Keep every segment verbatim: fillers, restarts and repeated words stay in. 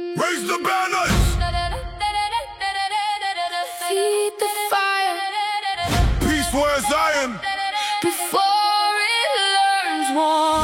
Raise the banners! Feed the fire. Peace for Zion! Before it learns war.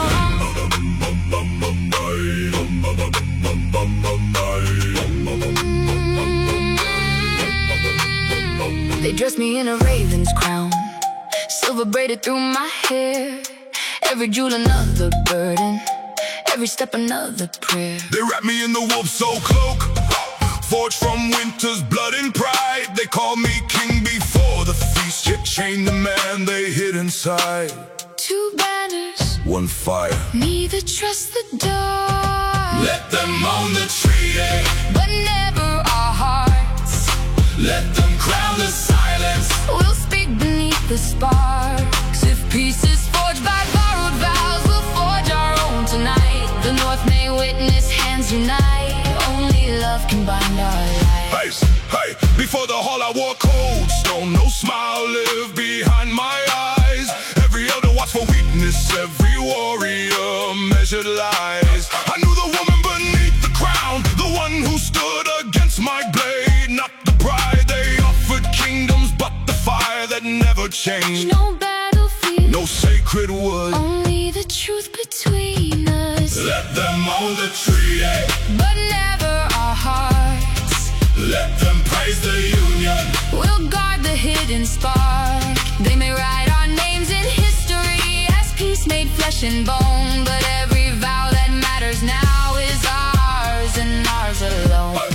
They dress me in a raven's crown, silver braided through my hair. Every jewel another burden, every step another prayer. They wrap me in the wolf's soul cloak, forged from winter's blood and pride. They call me king before the feast, yet chained the man they hid inside. Two banners, one fire. Neither trust the dark. Let them own the treaty, but never our hearts. let them crown the silence. We'll speak beneath the sparks. If peace is forged by borrowed vows, we'll forge our own tonight. The North may witness hands unite. Only love can bind our lives. Hey, hey, before the hall I wore cold stone. No smile lived behind my eyes. Every elder watched for weakness, every warrior measured lies. I knew the woman beneath the crown, the one who stood against my blade. Not the pride, they offered kingdoms, but the fire that never changed. No battlefield, no sacred wood, only the truth between us. Let them own the treaty, but never our hearts. Let them praise the union. We'll guard the hidden spark. They may write our names in history as peace made flesh and bone, but every vow that matters now is ours and ours alone.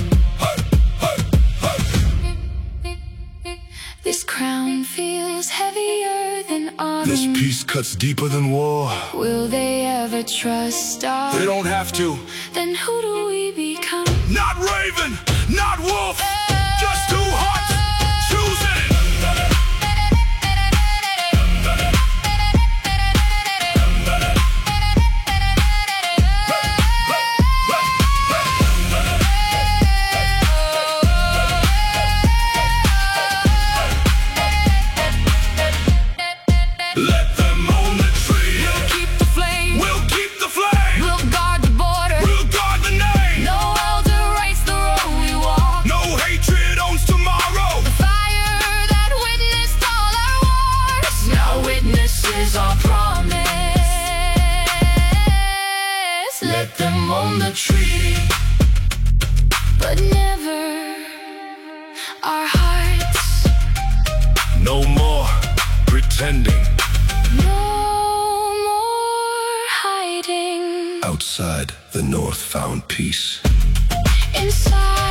This crown feels heavier than armor. This peace cuts deeper than war. Will they ever trust us? They don't have to. Then who do we become? Not Raven, not Wolf, just two hearts choosing. Let them own the tree. We'll keep the flame. We'll keep the flame. We'll guard the border. We'll guard the name. No elder writes the road we walk. No hatred owns tomorrow. The fire that witnessed all our wars now witnesses our promise. Let them own the treaty, but never our hearts. no more pretending. No more hiding. Outside, the North found peace. Inside